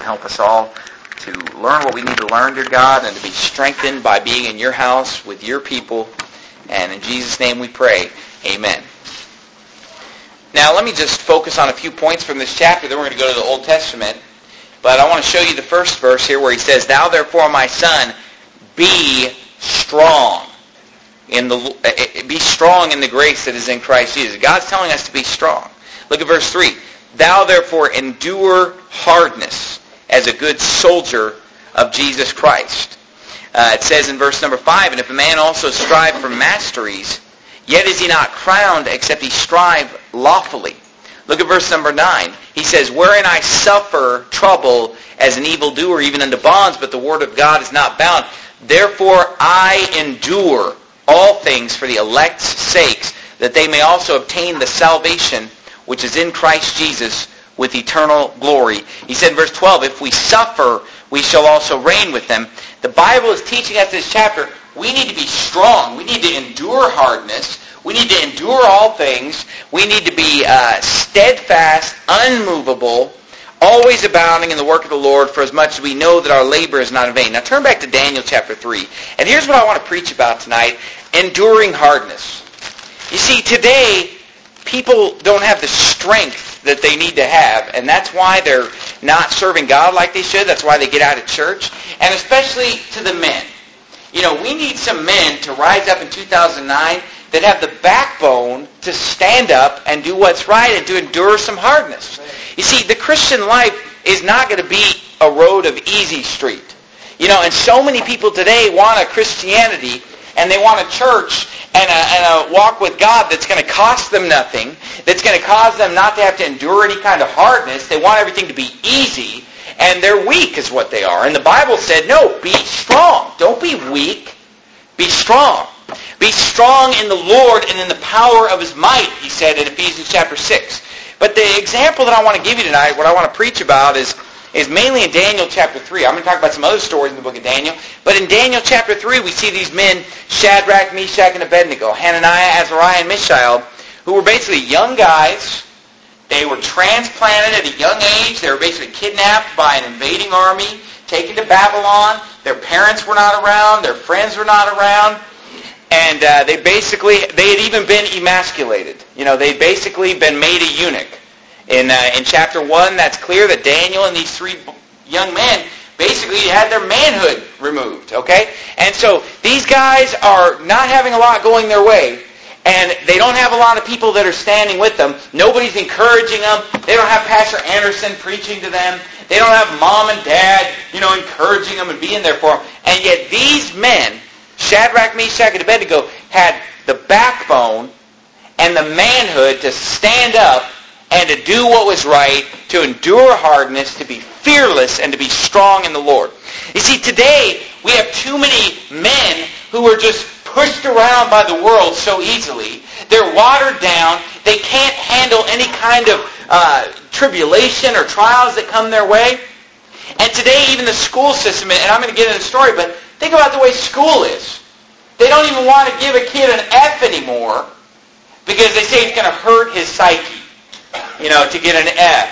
help us all to learn what we need to learn, dear God, and to be strengthened by being in your house with your people. And in Jesus' name we pray. Amen. Now, let me just focus on a few points from this chapter. Then we're going to go to the Old Testament. But I want to show you the first verse here where he says, "Thou therefore, my son, be strong. Be strong in the grace that is in Christ Jesus." God's telling us to be strong. Look at verse 3. "Thou therefore endure hardness as a good soldier of Jesus Christ." It says in verse number 5, "And if a man also strive for masteries, yet is he not crowned except he strive lawfully." Look at verse number 9. He says, "Wherein I suffer trouble as an evildoer, even unto bonds, but the word of God is not bound. Therefore I endure all things for the elect's sakes, that they may also obtain the salvation which is in Christ Jesus with eternal glory." He said in verse 12, "If we suffer, we shall also reign with them." The Bible is teaching us this chapter, we need to be strong. We need to endure hardness. We need to endure all things. We need to be steadfast, unmovable, always abounding in the work of the Lord, for as much as we know that our labor is not in vain. Now turn back to Daniel chapter 3. And here's what I want to preach about tonight: enduring hardness. You see, today, people don't have the strength that they need to have, and that's why they're not serving God like they should. That's why they get out of church. And especially to the men. You know, we need some men to rise up in 2009 that have the backbone to stand up and do what's right and to endure some hardness. You see, the Christian life is not going to be a road of easy street. You know, and so many people today want a Christianity and they want a church and a walk with God that's going to cost them nothing, that's going to cause them not to have to endure any kind of hardness. They want everything to be easy, and they're weak is what they are. And the Bible said, no, be strong. Don't be weak. Be strong. Be strong in the Lord and in the power of His might, he said in Ephesians chapter 6. But the example that I want to give you tonight, what I want to preach about is mainly in Daniel chapter 3. I'm going to talk about some other stories in the book of Daniel. But in Daniel chapter 3, we see these men, Shadrach, Meshach, and Abednego, Hananiah, Azariah, and Mishael, who were basically young guys. They were transplanted at a young age. They were basically kidnapped by an invading army, taken to Babylon. Their parents were not around. Their friends were not around. And they had even been emasculated. You know, they'd basically been made a eunuch. In chapter 1, that's clear that Daniel and these three young men basically had their manhood removed, okay? And so these guys are not having a lot going their way, and they don't have a lot of people that are standing with them. Nobody's encouraging them. They don't have Pastor Anderson preaching to them. They don't have mom and dad, encouraging them and being there for them. And yet these men, Shadrach, Meshach, and Abednego, had the backbone and the manhood to stand up and to do what was right, to endure hardness, to be fearless, and to be strong in the Lord. You see, today we have too many men who are just pushed around by the world so easily. They're watered down. They can't handle any kind of tribulation or trials that come their way. And today even the school system, and I'm going to get into the story, but think about the way school is. They don't even want to give a kid an F anymore because they say it's going to hurt his psyche, to get an F.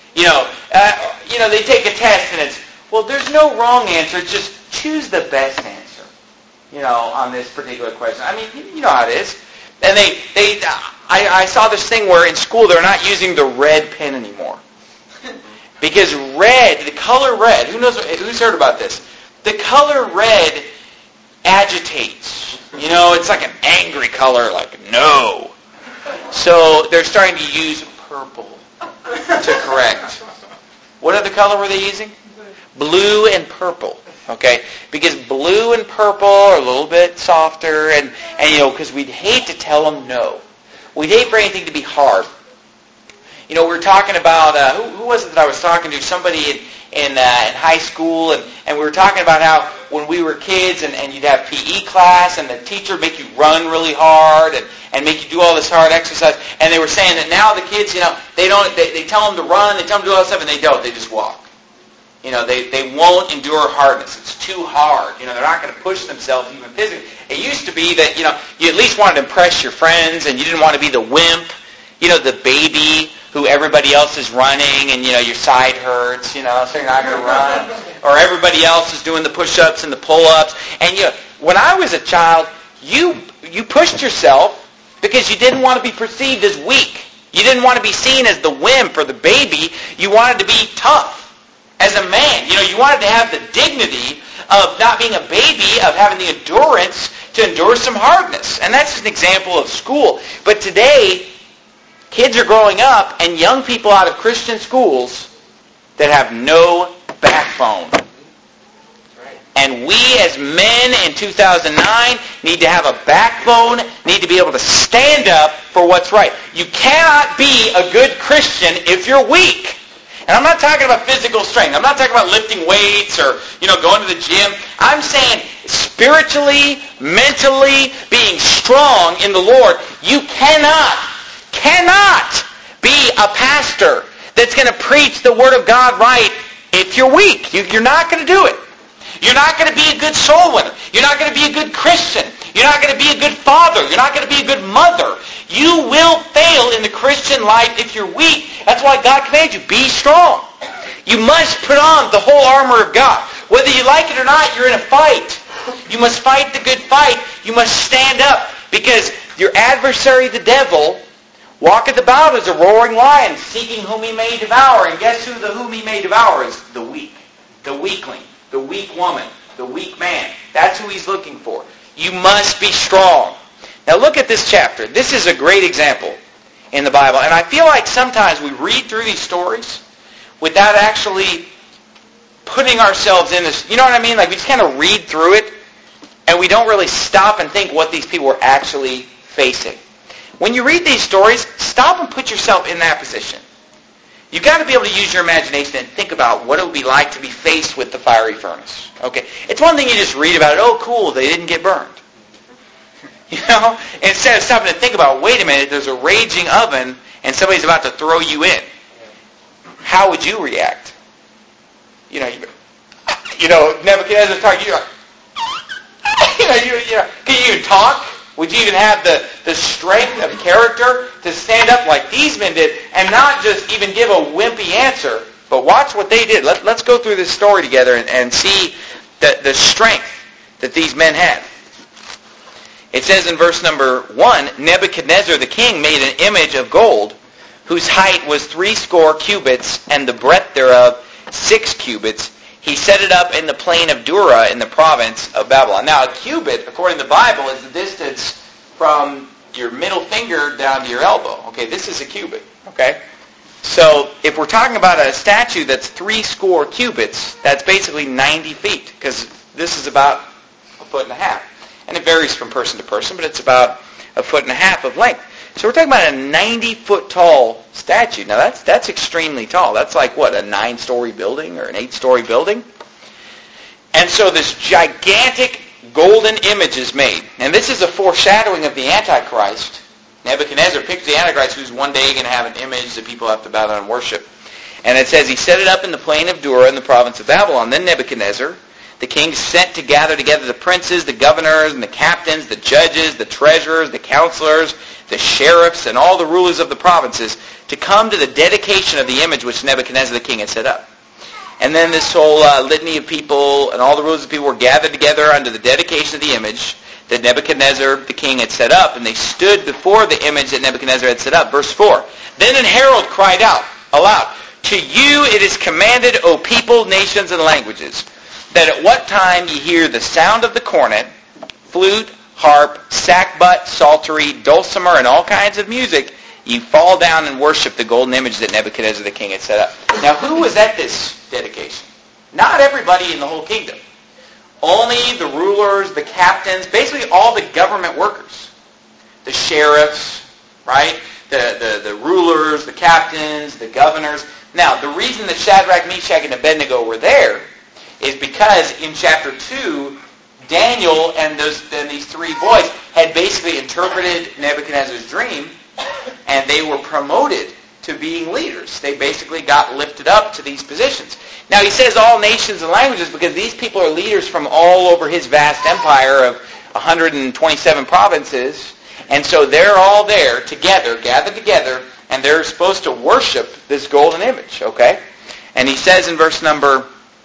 They take a test and it's, well, there's no wrong answer. Just choose the best answer, on this particular question. I mean, you know how it is. And I saw this thing where in school they're not using the red pen anymore. Because red, the color red, who's heard about this? The color red agitates. It's like an angry color, like no. So they're starting to use purple to correct. What other color were they using? Blue and purple. Okay? Because blue and purple are a little bit softer, and because we'd hate to tell them no. We'd hate for anything to be hard. We were talking about, who was it that I was talking to? Somebody in high school, and we were talking about how when we were kids and you'd have PE class and the teacher would make you run really hard and make you do all this hard exercise, and they were saying that now the kids, they tell them to run, they tell them to do all this stuff, and they don't. They just walk. They won't endure hardness. It's too hard. They're not going to push themselves even physically. It used to be that, you at least wanted to impress your friends and you didn't want to be the wimp, the baby who everybody else is running and, your side hurts, so you're not going to run. Or everybody else is doing the push-ups and the pull-ups. And, when I was a child, you pushed yourself because you didn't want to be perceived as weak. You didn't want to be seen as the wimp or the baby. You wanted to be tough as a man. You wanted to have the dignity of not being a baby, of having the endurance to endure some hardness. And that's just an example of school. But today, kids are growing up, and young people out of Christian schools that have no backbone. And we as men in 2009 need to have a backbone, need to be able to stand up for what's right. You cannot be a good Christian if you're weak. And I'm not talking about physical strength. I'm not talking about lifting weights or, going to the gym. I'm saying spiritually, mentally, being strong in the Lord. You cannot be a pastor that's going to preach the Word of God right if you're weak. You're not going to do it. You're not going to be a good soul winner. You're not going to be a good Christian. You're not going to be a good father. You're not going to be a good mother. You will fail in the Christian life if you're weak. That's why God commands you, be strong. You must put on the whole armor of God. Whether you like it or not, you're in a fight. You must fight the good fight. You must stand up because your adversary, the devil, walketh about as a roaring lion, seeking whom he may devour. And guess whom he may devour is the weak, the weakling. The weak woman, the weak man. That's who he's looking for. You must be strong. Now look at this chapter. This is a great example in the Bible. And I feel like sometimes we read through these stories without actually putting ourselves in this. You know what I mean? Like we just kind of read through it and we don't really stop and think what these people were actually facing. When you read these stories, stop and put yourself in that position. You've got to be able to use your imagination and think about what it would be like to be faced with the fiery furnace. Okay, it's one thing you just read about it. Oh, cool, they didn't get burned. Instead of stopping to think about, wait a minute, there's a raging oven and somebody's about to throw you in. How would you react? Nebuchadnezzar talking. Can you even talk? Would you even have the strength of character to stand up like these men did and not just even give a wimpy answer? But watch what they did. Let's go through this story together and see the strength that these men had. It says in verse number 1, Nebuchadnezzar the king made an image of gold whose height was 80 cubits and the breadth thereof 6 cubits. He set it up in the plain of Dura in the province of Babylon. Now, a cubit, according to the Bible, is the distance from your middle finger down to your elbow. Okay, this is a cubit. Okay? So, if we're talking about a statue that's 80 cubits, that's basically 90 feet, because this is about 1.5 feet. And it varies from person to person, but it's about 1.5 feet of length. So we're talking about a 90-foot tall statue. Now that's extremely tall. That's like what, a 9-story building or an 8-story building? And so this gigantic golden image is made. And this is a foreshadowing of the Antichrist. Nebuchadnezzar picked the Antichrist who's one day going to have an image that people have to bow down and worship. And it says he set it up in the plain of Dura in the province of Babylon. Then Nebuchadnezzar, the king, sent to gather together the princes, the governors, and the captains, the judges, the treasurers, the counselors, the sheriffs, and all the rulers of the provinces to come to the dedication of the image which Nebuchadnezzar the king had set up. And then this whole litany of people and all the rulers of people were gathered together under the dedication of the image that Nebuchadnezzar the king had set up, and they stood before the image that Nebuchadnezzar had set up. Verse 4, Then an herald cried out aloud, To you it is commanded, O people, nations, and languages, that at what time ye hear the sound of the cornet, flute, harp, sackbut, psaltery, dulcimer, and all kinds of music, ye fall down and worship the golden image that Nebuchadnezzar the king had set up. Now, who was at this dedication? Not everybody in the whole kingdom. Only the rulers, the captains, basically all the government workers. The sheriffs, right? The rulers, the captains, the governors. Now, the reason that Shadrach, Meshach, and Abednego were there is because in chapter 2, Daniel and these 3 boys had basically interpreted Nebuchadnezzar's dream, and they were promoted to being leaders. They basically got lifted up to these positions. Now he says all nations and languages because these people are leaders from all over his vast empire of 127 provinces, and so they're all there together, gathered together, and they're supposed to worship this golden image, okay? And he says in verse number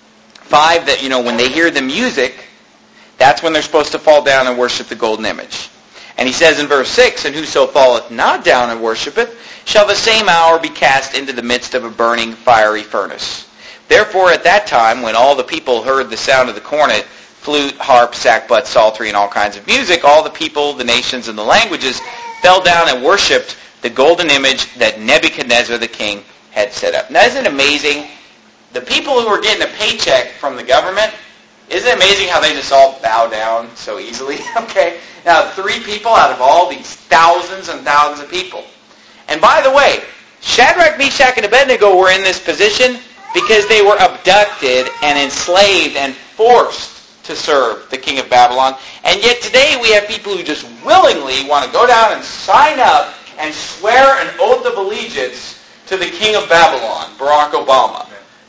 5 that, when they hear the music, that's when they're supposed to fall down and worship the golden image. And he says in verse 6, and whoso falleth not down and worshipeth, shall the same hour be cast into the midst of a burning fiery furnace. Therefore at that time, when all the people heard the sound of the cornet, flute, harp, sackbut, psaltery, and all kinds of music, all the people, the nations, and the languages fell down and worshipped the golden image that Nebuchadnezzar the king had set up. Now isn't it amazing? The people who were getting a paycheck from the government, isn't it amazing how they just all bow down so easily? Okay? Now, 3 people out of all these thousands and thousands of people. And by the way, Shadrach, Meshach, and Abednego were in this position because they were abducted and enslaved and forced to serve the king of Babylon. And yet today we have people who just willingly want to go down and sign up and swear an oath of allegiance to the king of Babylon, Barack Obama.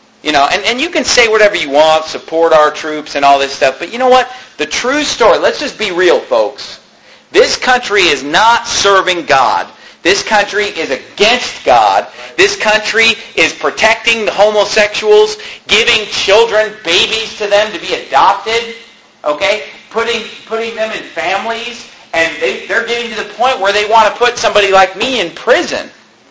And you can say whatever you want, support our troops and all this stuff, but you know what? The true story, let's just be real, folks. This country is not serving God. This country is against God. This country is protecting the homosexuals, giving children, babies to them to be adopted, okay? Putting them in families, and they're getting to the point where they want to put somebody like me in prison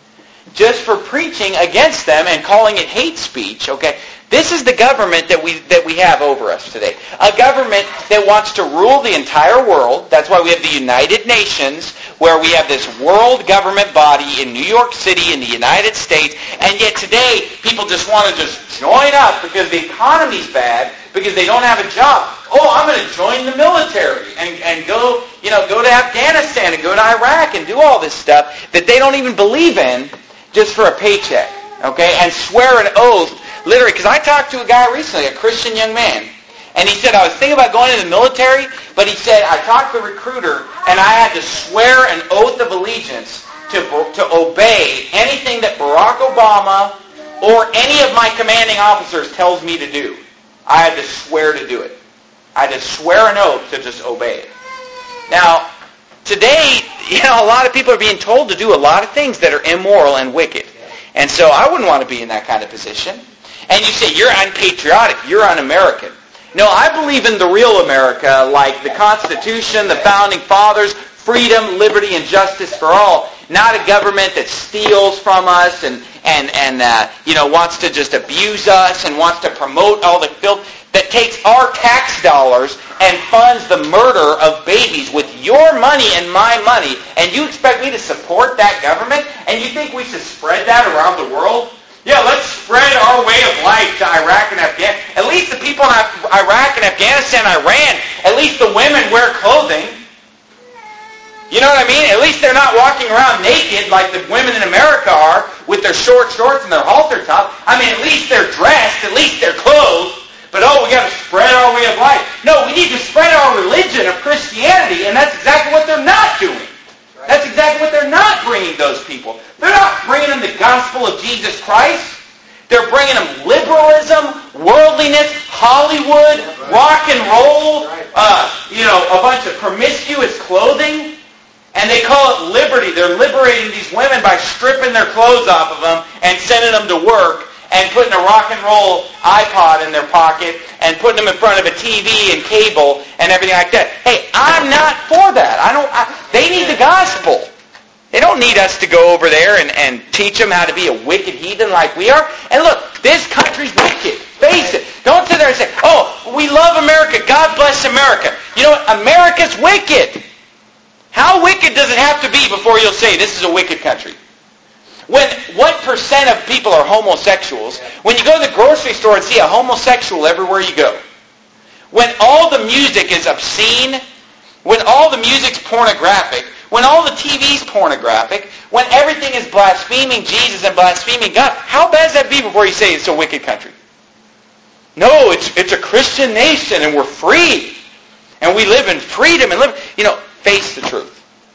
just for preaching against them and calling it hate speech, okay? This is the government that we have over us today. A government that wants to rule the entire world. That's why we have the United Nations, where we have this world government body in New York City in the United States, and yet today people just want to just join up because the economy's bad, because they don't have a job. Oh, I'm going to join the military and go to Afghanistan and go to Iraq and do all this stuff that they don't even believe in, just for a paycheck, okay? And swear an oath, literally, because I talked to a guy recently, a Christian young man, and he said, I was thinking about going into the military, but he said, I talked to a recruiter, and I had to swear an oath of allegiance to obey anything that Barack Obama or any of my commanding officers tells me to do. I had to swear to do it. I had to swear an oath to just obey it. Now, today, a lot of people are being told to do a lot of things that are immoral and wicked. And so I wouldn't want to be in that kind of position. And you say, you're unpatriotic, you're un-American. No, I believe in the real America, like the Constitution, the Founding Fathers, freedom, liberty, and justice for all. Not a government that steals from us and wants to just abuse us and wants to promote all the filth, that takes our tax dollars and funds the murder of babies with your money and my money, and you expect me to support that government? And you think we should spread that around the world? Yeah, let's spread our way of life to Iraq and Afghanistan. At least the people in Iraq and Afghanistan, Iran, at least the women wear clothing. You know what I mean? At least they're not walking around naked like the women in America are with their short shorts and their halter top. I mean, at least they're dressed, at least they're clothed. But we got to spread our way of life. No, we need to spread our religion of Christianity, and that's exactly what they're not doing. That's exactly what they're not bringing those people. They're not bringing them the gospel of Jesus Christ. They're bringing them liberalism, worldliness, Hollywood, rock and roll, a bunch of promiscuous clothing. And they call it liberty. They're liberating these women by stripping their clothes off of them and sending them to work and putting a rock and roll iPod in their pocket and putting them in front of a TV and cable and everything like that. Hey, I'm not for that. They need the gospel. They don't need us to go over there and teach them how to be a wicked heathen like we are. And look, this country's wicked. Face it. Don't sit there and say, oh, we love America. God bless America. You know what? America's wicked. How wicked does it have to be before you'll say this is a wicked country? What percent of people are homosexuals? When you go to the grocery store and see a homosexual everywhere you go. When all the music is obscene, when all the music's pornographic, when all the TV's pornographic, when everything is blaspheming Jesus and blaspheming God, how bad does that be before you say it's a wicked country? No, it's a Christian nation and we're free. And we live in freedom and face the truth.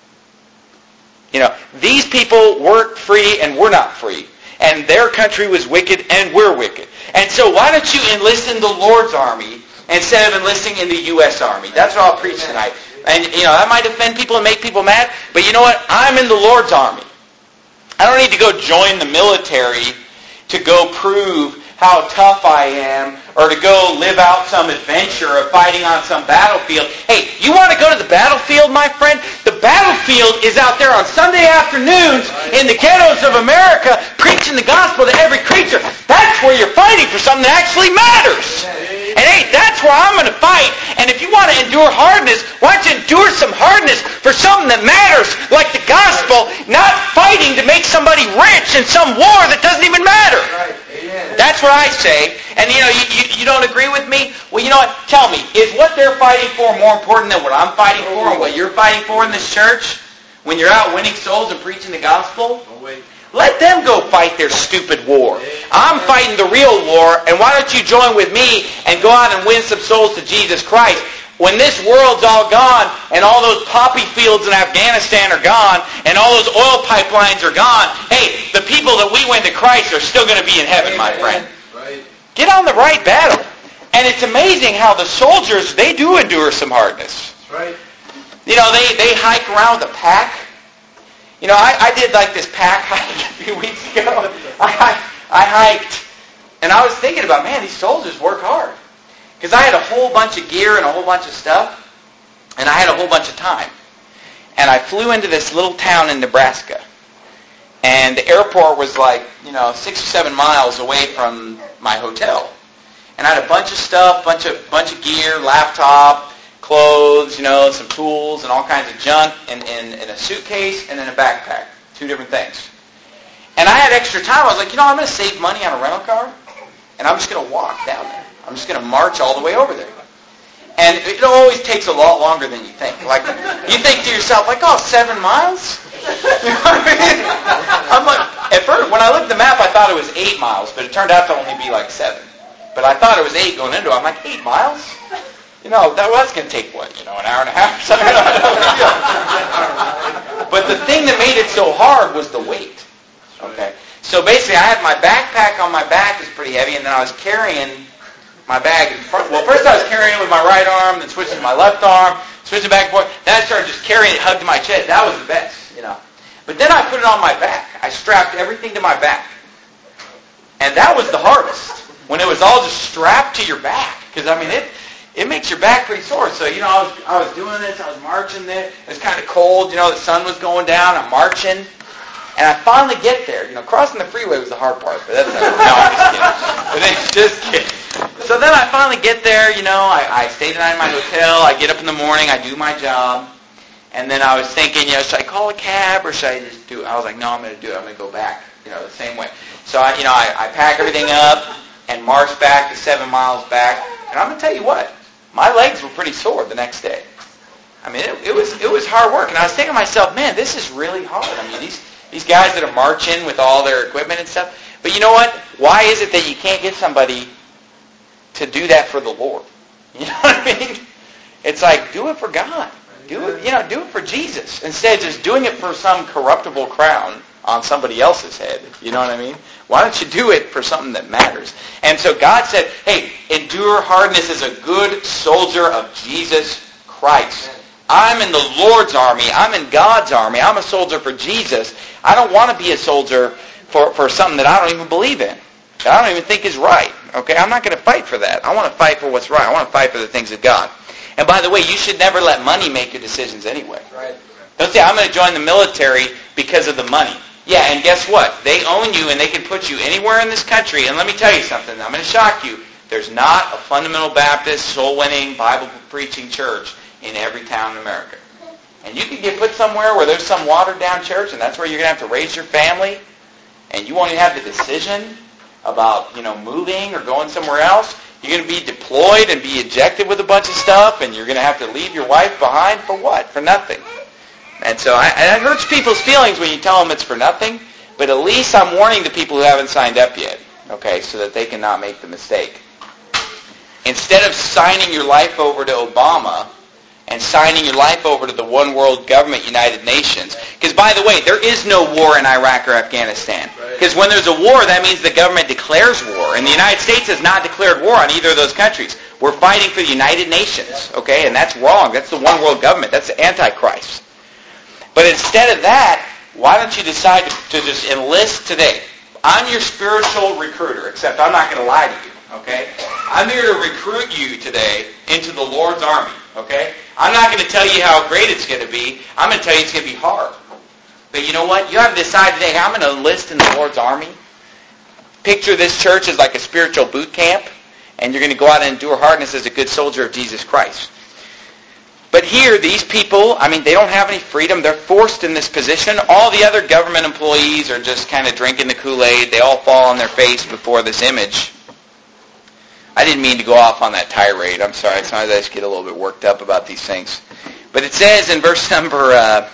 These people weren't free and we're not free. And their country was wicked and we're wicked. And so why don't you enlist in the Lord's army instead of enlisting in the U.S. Army? That's what I'll preach tonight. And, that might offend people and make people mad. But you know what? I'm in the Lord's army. I don't need to go join the military to go prove how tough I am, or to go live out some adventure of fighting on some battlefield. Hey, you want to go to the battlefield, my friend? The battlefield is out there on Sunday afternoons in the ghettos of America, preaching the gospel to every creature. That's where you're fighting for something that actually matters. And hey, that's where I'm going to fight. And if you want to endure hardness, why don't you endure some hardness for something that matters, like the gospel, not fighting to make somebody rich in some war that doesn't even matter. That's what I say. And you don't agree with me? Well, you know what? Tell me, is what they're fighting for more important than what I'm fighting for and what you're fighting for in this church? When you're out winning souls and preaching the gospel? Let them go fight their stupid war. I'm fighting the real war, and why don't you join with me and go out and win some souls to Jesus Christ? When this world's all gone, and all those poppy fields in Afghanistan are gone, and all those oil pipelines are gone, hey, the people that we win to Christ are still going to be in heaven, my friend. Get on the right battle. And it's amazing how the soldiers, they do endure some hardness. They hike around with a pack. I did like this pack hike a few weeks ago. I hiked, and I was thinking about, man, these soldiers work hard. Because I had a whole bunch of gear and a whole bunch of stuff, and I had a whole bunch of time. And I flew into this little town in Nebraska. And the airport was like, 6 or 7 miles away from my hotel. And I had a bunch of stuff, bunch of gear, laptop, clothes, some tools and all kinds of junk in a suitcase and in a backpack. 2 different things. And I had extra time. I was like, I'm going to save money on a rental car, and I'm just going to walk down there. I'm just going to march all the way over there. And it always takes a lot longer than you think. Like, you think to yourself, 7 miles? You know what I mean? I'm like, at first, when I looked at the map, I thought it was 8 miles, but it turned out to only be 7. But I thought it was 8 going into it. I'm like, 8 miles? That was going to take, an hour and a half or something? But the thing that made it so hard was the weight. Okay? So basically, I had my backpack on my back, was pretty heavy, and then I was carrying my bag in front. Well, first I was carrying it with my right arm, then switched to my left arm, switched it back and forth. Then I started just carrying it hugged to my chest. That was the best, But then I put it on my back. I strapped everything to my back. And that was the hardest, when it was all just strapped to your back. Because, it makes your back pretty sore. So, I was doing this, I was marching there. It was kind of cold, the sun was going down, I'm marching. And I finally get there. Crossing the freeway was the hard part, but that's not, no, I'm just kidding. So then I finally get there, I stay the night in my hotel, I get up in the morning, I do my job, and then I was thinking, should I call a cab or should I just do it? I was like, no, I'm going to do it. I'm going to go back, the same way. So, I pack everything up and march back the 7 miles back, and I'm going to tell you what, my legs were pretty sore the next day. It was hard work, and I was thinking to myself, man, this is really hard. These guys that are marching with all their equipment and stuff. But you know what? Why is it that you can't get somebody to do that for the Lord? You know what I mean? It's like, do it for God. Do it for Jesus. Instead of just doing it for some corruptible crown on somebody else's head. You know what I mean? Why don't you do it for something that matters? And so God said, hey, endure hardness as a good soldier of Jesus Christ. I'm in the Lord's army. I'm in God's army. I'm a soldier for Jesus. I don't want to be a soldier for something that I don't even believe in, that I don't even think is right. Okay? I'm not going to fight for that. I want to fight for what's right. I want to fight for the things of God. And by the way, you should never let money make your decisions anyway. Right. Don't say, I'm going to join the military because of the money. Yeah, and guess what? They own you and they can put you anywhere in this country. And let me tell you something. I'm going to shock you. There's not a fundamental Baptist, soul-winning, Bible-preaching church in every town in America. And you can get put somewhere where there's some watered-down church, and that's where you're going to have to raise your family, and you won't even have the decision about, moving or going somewhere else. You're going to be deployed and be ejected with a bunch of stuff, and you're going to have to leave your wife behind for what? For nothing. And so it hurts people's feelings when you tell them it's for nothing, but at least I'm warning the people who haven't signed up yet, okay, so that they cannot make the mistake. Instead of signing your life over to Obama and signing your life over to the one world government, United Nations. Because, by the way, there is no war in Iraq or Afghanistan. Because when there's a war, that means the government declares war. And the United States has not declared war on either of those countries. We're fighting for the United Nations, And that's wrong. That's the one world government. That's the Antichrist. But instead of that, why don't you decide to just enlist today? I'm your spiritual recruiter, except I'm not going to lie to you, okay? I'm here to recruit you today into the Lord's army, okay? I'm not going to tell you how great it's going to be. I'm going to tell you it's going to be hard. But you know what? You have to decide today, I'm going to enlist in the Lord's army. Picture this church as like a spiritual boot camp, and you're going to go out and endure hardness as a good soldier of Jesus Christ. But here, these people, they don't have any freedom. They're forced in this position. All the other government employees are just kind of drinking the Kool-Aid. They all fall on their face before this image. I didn't mean to go off on that tirade. I'm sorry. Sometimes I just get a little bit worked up about these things. But it says in verse number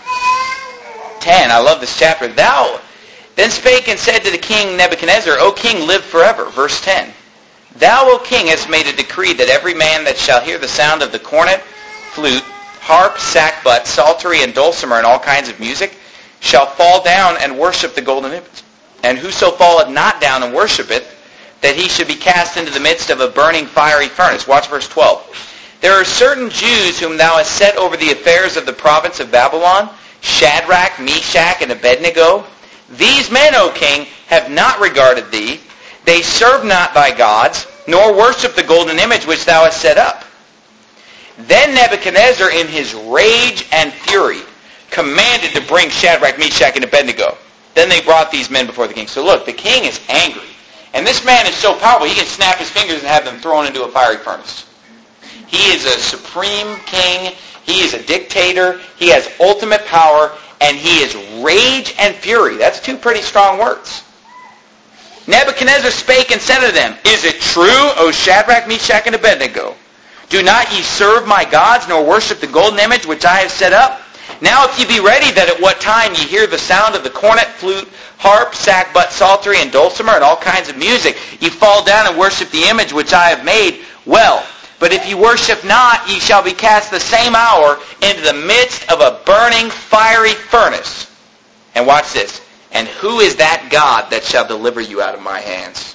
10, I love this chapter, Thou then spake and said to the king Nebuchadnezzar, O king, live forever. Verse 10, Thou, O king, hast made a decree that every man that shall hear the sound of the cornet, flute, harp, sackbut, psaltery, and dulcimer, and all kinds of music, shall fall down and worship the golden image. And whoso falleth not down and worshipeth, that he should be cast into the midst of a burning fiery furnace. Watch verse 12. There are certain Jews whom thou hast set over the affairs of the province of Babylon, Shadrach, Meshach, and Abednego. These men, O king, have not regarded thee. They serve not thy gods, nor worship the golden image which thou hast set up. Then Nebuchadnezzar, in his rage and fury, commanded to bring Shadrach, Meshach, and Abednego. Then they brought these men before the king. So look, the king is angry. And this man is so powerful, he can snap his fingers and have them thrown into a fiery furnace. He is a supreme king. He is a dictator. He has ultimate power. And he is rage and fury. That's two pretty strong words. Nebuchadnezzar spake and said to them, Is it true, O Shadrach, Meshach, and Abednego? Do not ye serve my gods, nor worship the golden image which I have set up? Now if ye be ready, that at what time ye hear the sound of the cornet, flute, harp, sackbut, psaltery, and dulcimer, and all kinds of music, ye fall down and worship the image which I have made, well. But if ye worship not, ye shall be cast the same hour into the midst of a burning fiery furnace. And watch this. And who is that God that shall deliver you out of my hands?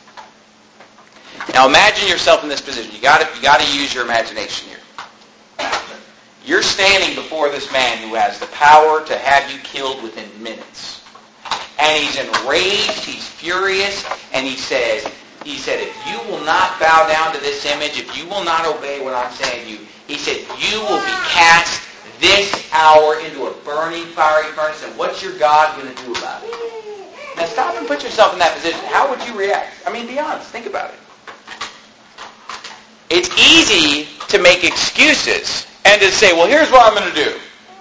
Now imagine yourself in this position. You got to use your imagination here. You're standing before this man who has the power to have you killed within minutes. And he's enraged, he's furious, and he said, if you will not bow down to this image, if you will not obey what I'm saying to you, he said, you will be cast this hour into a burning fiery furnace, and what's your God going to do about it? Now stop and put yourself in that position. How would you react? Be honest. Think about it. It's easy to make excuses and to say, well, here's what I'm going to do.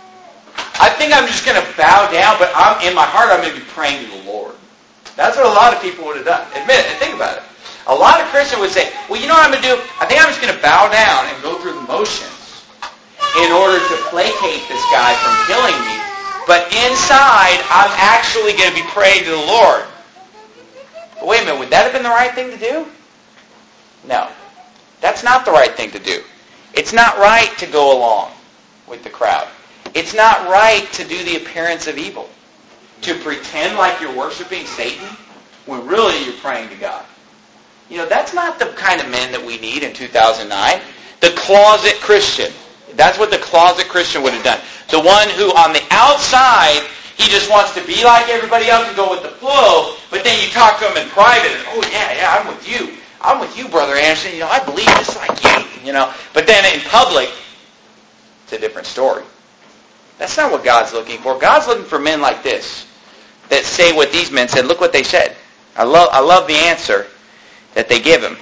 I think I'm just going to bow down, but in my heart I'm going to be praying to the Lord. That's what a lot of people would have done. Admit it. Think about it. A lot of Christians would say, well, you know what I'm going to do? I think I'm just going to bow down and go through the motions in order to placate this guy from killing me. But inside, I'm actually going to be praying to the Lord. But wait a minute. Would that have been the right thing to do? No. That's not the right thing to do. It's not right to go along with the crowd. It's not right to do the appearance of evil. To pretend like you're worshiping Satan when really you're praying to God. That's not the kind of men that we need in 2009. The closet Christian. That's what the closet Christian would have done. The one who on the outside, he just wants to be like everybody else and go with the flow, but then you talk to him in private and, oh yeah, I'm with you. I'm with you, Brother Anderson. I believe just like you. But then in public, it's a different story. That's not what God's looking for. God's looking for men like this that say what these men said. Look what they said. I love the answer that they give him.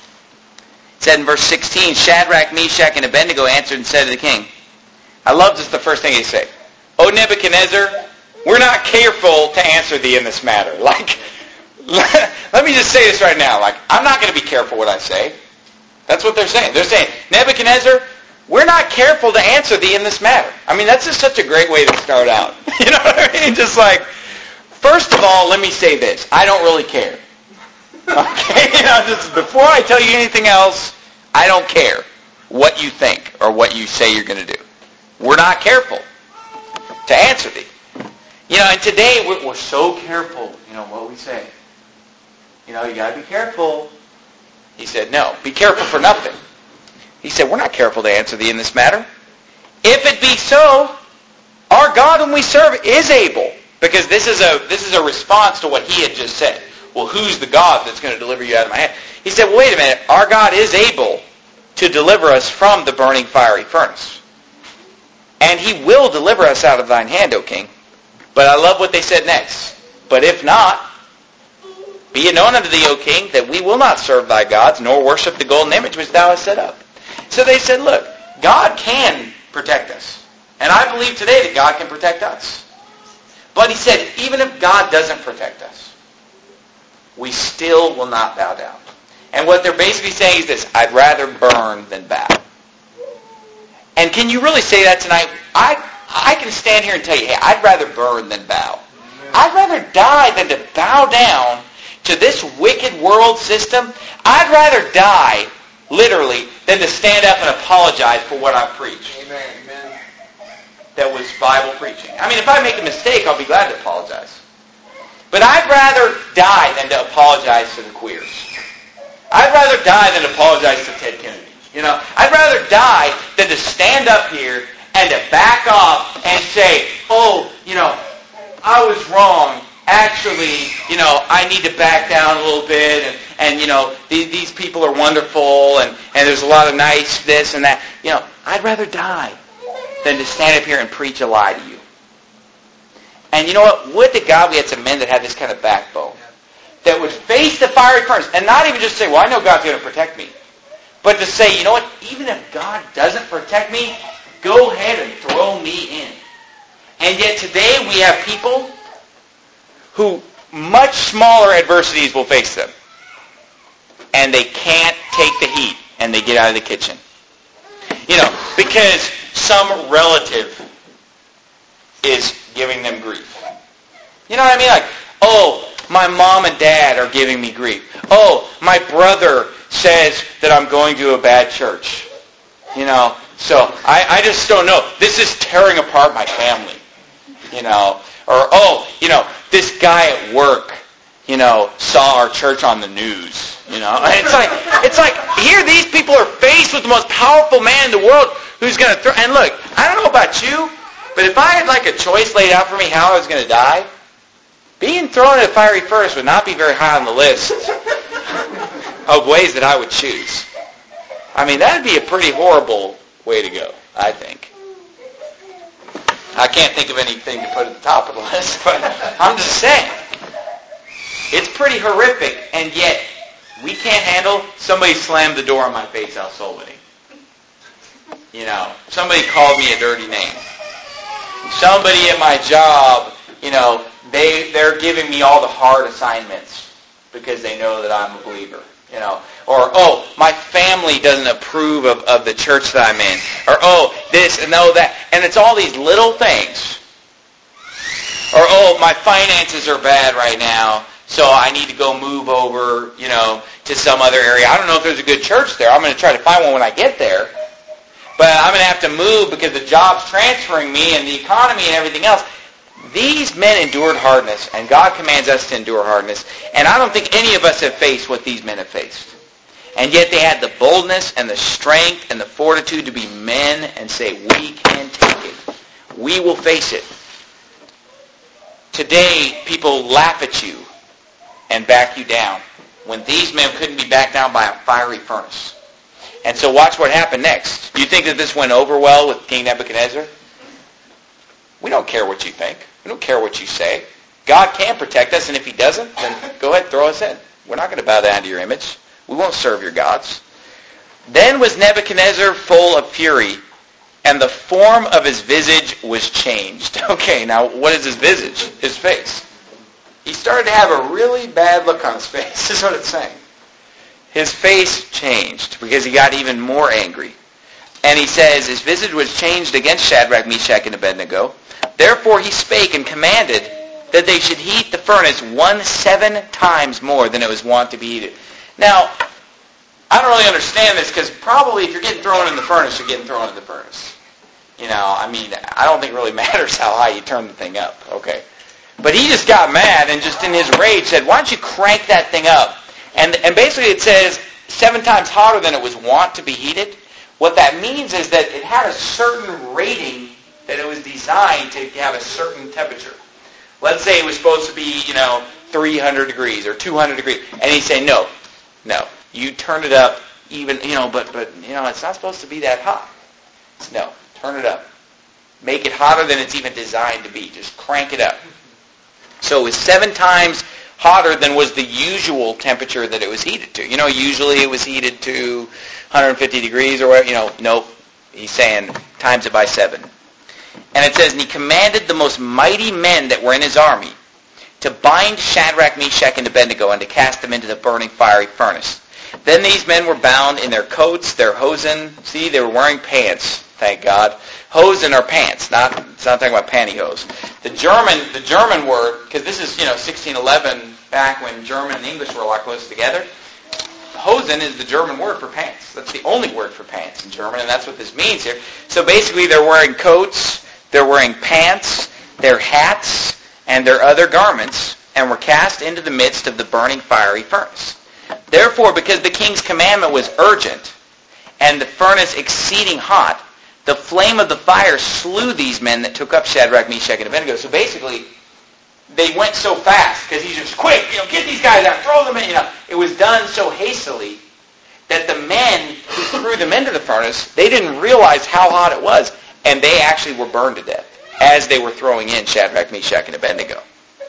It said in verse 16, Shadrach, Meshach, and Abednego answered and said to the king. I love just the first thing they say. O Nebuchadnezzar, we're not careful to answer thee in this matter. Let me just say this right now. I'm not going to be careful what I say. That's what they're saying. They're saying, Nebuchadnezzar, we're not careful to answer thee in this matter. That's just such a great way to start out. You know what I mean? Just first of all, let me say this. I don't really care. Okay? Just before I tell you anything else, I don't care what you think or what you say you're going to do. We're not careful to answer thee. And today we're so careful, what we say. You got to be careful. He said, no, be careful for nothing. He said, we're not careful to answer thee in this matter. If it be so, our God whom we serve is able Because this is a response to what he had just said. Well, who's the God that's going to deliver you out of my hand? He said, well, wait a minute. Our God is able to deliver us from the burning fiery furnace. And he will deliver us out of thine hand, O king. But I love what they said next. But if not, be it known unto thee, O king, that we will not serve thy gods, nor worship the golden image which thou hast set up. So they said, look, God can protect us. And I believe today that God can protect us. But he said, even if God doesn't protect us, we still will not bow down. And what they're basically saying is this: I'd rather burn than bow. And can you really say that tonight? I can stand here and tell you, hey, I'd rather burn than bow. I'd rather die than to bow down to this wicked world system. I'd rather die, literally, than to stand up and apologize for what I've preached. Amen. That was Bible preaching. I mean, if I make a mistake, I'll be glad to apologize. But I'd rather die than to apologize to the queers. I'd rather die than to apologize to Ted Kennedy. I'd rather die than to stand up here and to back off and say, I was wrong. Actually, I need to back down a little bit, and these people are wonderful, and there's a lot of nice this and that. I'd rather die than to stand up here and preach a lie to you. And you know what? Would to God we had some men that had this kind of backbone, that would face the fiery furnace, and not even just say, well, I know God's going to protect me. But to say, you know what? Even if God doesn't protect me, go ahead and throw me in. And yet today we have people who much smaller adversities will face them. And they can't take the heat, and they get out of the kitchen. Because some relative is giving them grief. You know what I mean? Like, oh, my mom and dad are giving me grief. Oh, my brother says that I'm going to a bad church. So I just don't know. This is tearing apart my family. Or, this guy at work, saw our church on the news. And it's like here these people are faced with the most powerful man in the world who's going to throw. And look, I don't know about you, but if I had like a choice laid out for me how I was going to die, being thrown in a fiery furnace would not be very high on the list of ways that I would choose. I mean, that would be a pretty horrible way to go, I think. I can't think of anything to put at the top of the list, but I'm just saying. It's pretty horrific, and yet we can't handle somebody slammed the door on my face out Solvany. Somebody called me a dirty name. Somebody at my job, they're giving me all the hard assignments because they know that I'm a believer. Or, oh, my family doesn't approve of the church that I'm in. Or, oh, this and oh, that. And it's all these little things. Or, oh, my finances are bad right now, so I need to go move over, to some other area. I don't know if there's a good church there. I'm going to try to find one when I get there. But I'm going to have to move because the job's transferring me and the economy and everything else. These men endured hardness, and God commands us to endure hardness. And I don't think any of us have faced what these men have faced. And yet they had the boldness and the strength and the fortitude to be men and say, we can take it. We will face it. Today, people laugh at you and back you down when these men couldn't be backed down by a fiery furnace. And so watch what happened next. Do you think that this went over well with King Nebuchadnezzar? We don't care what you think. We don't care what you say. God can protect us, and if he doesn't, then go ahead and throw us in. We're not going to bow down to your image. We won't serve your gods. Then was Nebuchadnezzar full of fury, and the form of his visage was changed. Okay, now what is his visage? His face. He started to have a really bad look on his face. This is what it's saying. His face changed because he got even more angry. And he says, his visage was changed against Shadrach, Meshach, and Abednego. Therefore he spake and commanded that they should heat the furnace 7 times more than it was wont to be heated. Now, I don't really understand this because probably if you're getting thrown in the furnace, you're getting thrown in the furnace. I don't think it really matters how high you turn the thing up. Okay. But he just got mad and just in his rage said, why don't you crank that thing up? And basically it says 7 times hotter than it was wont to be heated. What that means is that it had a certain rating that it was designed to have a certain temperature. Let's say it was supposed to be, 300 degrees or 200 degrees. And he's saying, no, you turn it up even, but it's not supposed to be that hot. No, turn it up. Make it hotter than it's even designed to be. Just crank it up. So it was 7 times hotter than was the usual temperature that it was heated to. Usually it was heated to 150 degrees or whatever. Nope. He's saying times it by 7. And it says, and he commanded the most mighty men that were in his army to bind Shadrach, Meshach, and Abednego and to cast them into the burning fiery furnace. Then these men were bound in their coats, their hosen. See, they were wearing pants, thank God. Hosen are pants, it's not talking about pantyhose. The German word, because this is 1611, back when German and English were a lot closer together. Hosen is the German word for pants. That's the only word for pants in German, and that's what this means here. So basically, they're wearing coats, they're wearing pants, their hats, and their other garments, and were cast into the midst of the burning fiery furnace. Therefore, because the king's commandment was urgent, and the furnace exceeding hot, the flame of the fire slew these men that took up Shadrach, Meshach, and Abednego. So basically, they went so fast, because he's just, quick, get these guys out, throw them in, It was done so hastily that the men who threw them into the furnace, they didn't realize how hot it was, and they actually were burned to death as they were throwing in Shadrach, Meshach, and Abednego.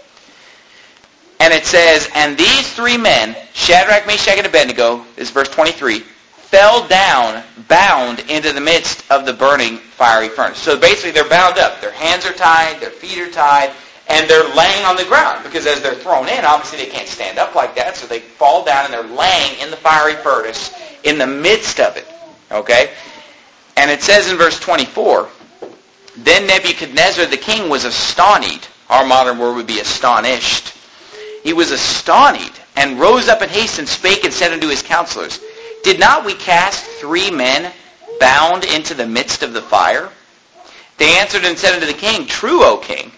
And it says, and these 3 men, Shadrach, Meshach, and Abednego, this is verse 23, fell down, bound into the midst of the burning fiery furnace. So basically they're bound up. Their hands are tied, their feet are tied, and they're laying on the ground. Because as they're thrown in, obviously they can't stand up like that, so they fall down and they're laying in the fiery furnace in the midst of it. Okay? And it says in verse 24, then Nebuchadnezzar the king was astonished. Our modern word would be astonished. He was astonished, and rose up in haste and spake and said unto his counselors, did not we cast 3 men bound into the midst of the fire? They answered and said unto the king, true, O king.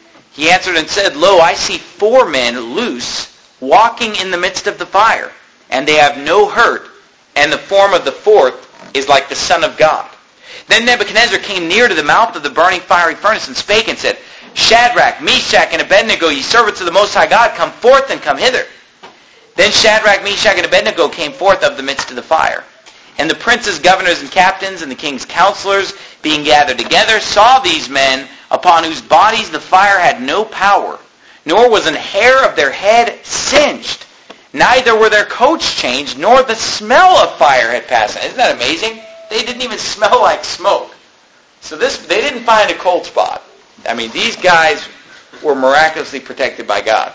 He answered and said, lo, I see 4 men loose, walking in the midst of the fire, and they have no hurt, and the form of the 4th is like the Son of God. Then Nebuchadnezzar came near to the mouth of the burning fiery furnace and spake and said, Shadrach, Meshach, and Abednego, ye servants of the Most High God, come forth and come hither. Then Shadrach, Meshach, and Abednego came forth of the midst of the fire. And the princes, governors, and captains, and the king's counselors, being gathered together, saw these men, upon whose bodies the fire had no power, nor was an hair of their head singed. Neither were their coats changed, nor the smell of fire had passed. Isn't that amazing? They didn't even smell like smoke. So they didn't find a cold spot. I mean, these guys were miraculously protected by God.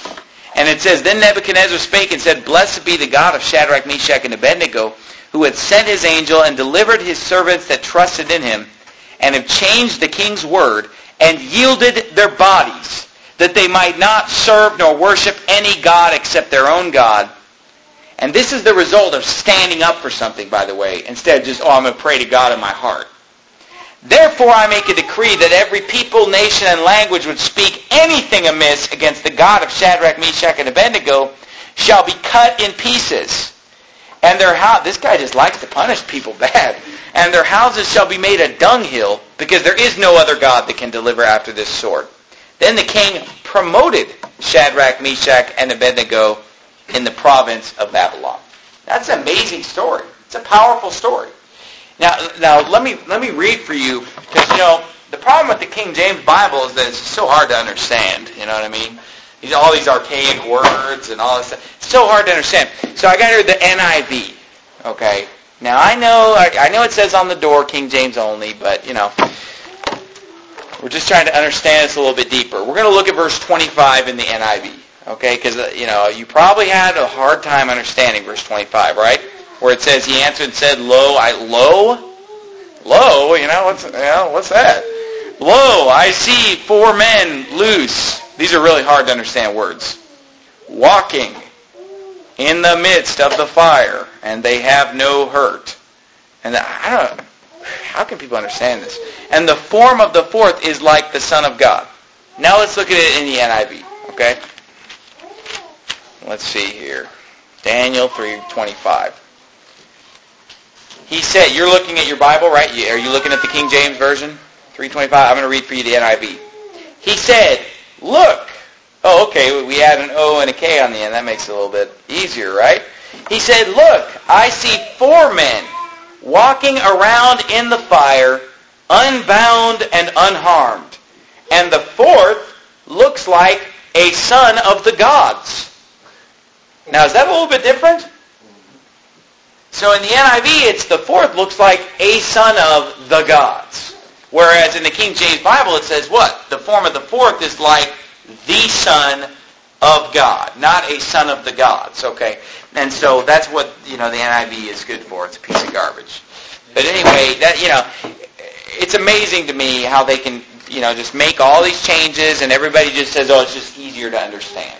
And it says, then Nebuchadnezzar spake and said, blessed be the God of Shadrach, Meshach, and Abednego, who had sent his angel and delivered his servants that trusted in him, and have changed the king's word, and yielded their bodies, that they might not serve nor worship any god except their own God. And this is the result of standing up for something, by the way, instead of just, I'm going to pray to God in my heart. Therefore I make a decree that every people, nation, and language would speak anything amiss against the God of Shadrach, Meshach, and Abednego shall be cut in pieces. And their house, this guy just likes to punish people bad. And their houses shall be made a dunghill, because there is no other God that can deliver after this sort. Then the king promoted Shadrach, Meshach, and Abednego in the province of Babylon. That's an amazing story. It's a powerful story. Now let me read for you, because the problem with the King James Bible is that it's so hard to understand. You know what I mean? All these archaic words and all this stuff. It's so hard to understand. So I got here the NIV. Okay. Now I know it says on the door King James only, but we're just trying to understand this a little bit deeper. We're going to look at verse 25 in the NIV. Okay, because you probably had a hard time understanding verse 25, right? Where it says, he answered and said, Lo, what's that? Lo, I see 4 men loose. These are really hard to understand words. Walking in the midst of the fire, and they have no hurt. And how can people understand this? And the form of the 4th is like the Son of God. Now let's look at it in the NIV, okay? Let's see here. Daniel 3:25. He said, you're looking at your Bible, right? Are you looking at the King James Version? 3:25. I'm going to read for you the NIV. He said, look. Oh, okay, we add an O and a K on the end. That makes it a little bit easier, right? He said, look, I see 4 men walking around in the fire, unbound and unharmed. And the 4th looks like a son of the gods. Now, is that a little bit different? So in the NIV, it's the 4th looks like a son of the gods. Whereas in the King James Bible, it says what? The form of the 4th is like the Son of God, not a son of the gods, okay? And so that's what, the NIV is good for. It's a piece of garbage. But anyway, it's amazing to me how they can, just make all these changes and everybody just says, oh, it's just easier to understand.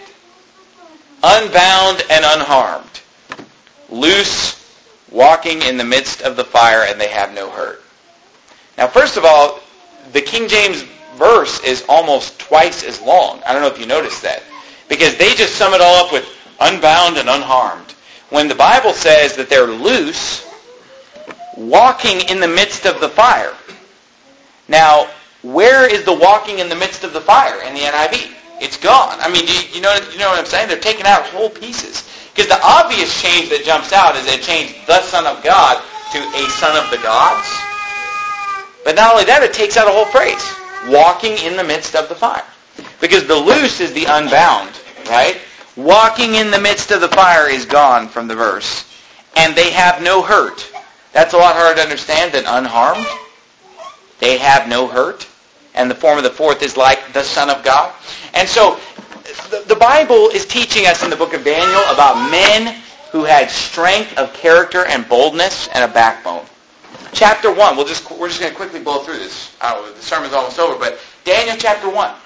Unbound and unharmed. Loose, walking in the midst of the fire, and they have no hurt. Now, first of all, the King James verse is almost twice as long. I don't know if you noticed that. Because they just sum it all up with unbound and unharmed. When the Bible says that they're loose, walking in the midst of the fire. Now, where is the walking in the midst of the fire in the NIV? It's gone. I mean, you know what I'm saying? They're taking out whole pieces. Because the obvious change that jumps out is they changed the Son of God to a son of the gods. But not only that, it takes out a whole phrase. Walking in the midst of the fire. Because the loose is the unbound, right? Walking in the midst of the fire is gone from the verse. And they have no hurt. That's a lot harder to understand than unharmed. They have no hurt. And the form of the 4th is like the Son of God. And so the Bible is teaching us in the book of Daniel about men who had strength of character and boldness and a backbone. Chapter 1, we're just going to quickly blow through this. The sermon's almost over, but Daniel chapter 1.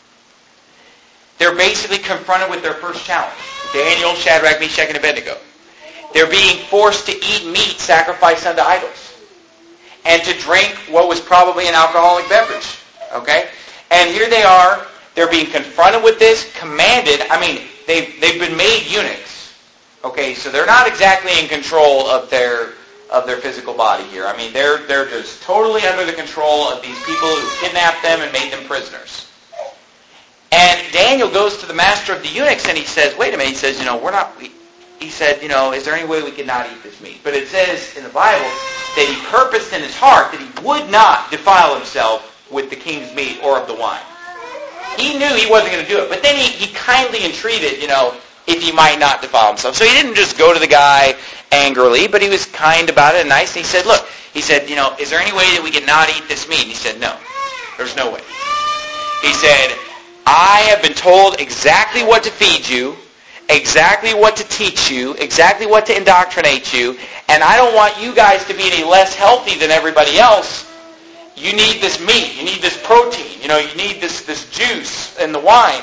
They're basically confronted with their first challenge. Daniel, Shadrach, Meshach, and Abednego. They're being forced to eat meat sacrificed unto idols. And to drink what was probably an alcoholic beverage. Okay? And here they are. They're being confronted with this, commanded. I mean, they've been made eunuchs. Okay, so they're not exactly in control of their physical body here. I mean, they're just totally under the control of these people who kidnapped them and made them prisoners. And Daniel goes to the master of the eunuchs and he says, wait a minute, he says, he said, is there any way we could not eat this meat? But it says in the Bible that he purposed in his heart that he would not defile himself with the king's meat or of the wine. He knew he wasn't going to do it. But then he kindly entreated, if he might not defile himself. So he didn't just go to the guy angrily, but he was kind about it and nice. And he said, look, is there any way that we could not eat this meat? And he said, no, there's no way. He said, I have been told exactly what to feed you, exactly what to teach you, exactly what to indoctrinate you, and I don't want you guys to be any less healthy than everybody else. You need this meat, you need this protein, you need this juice and the wine.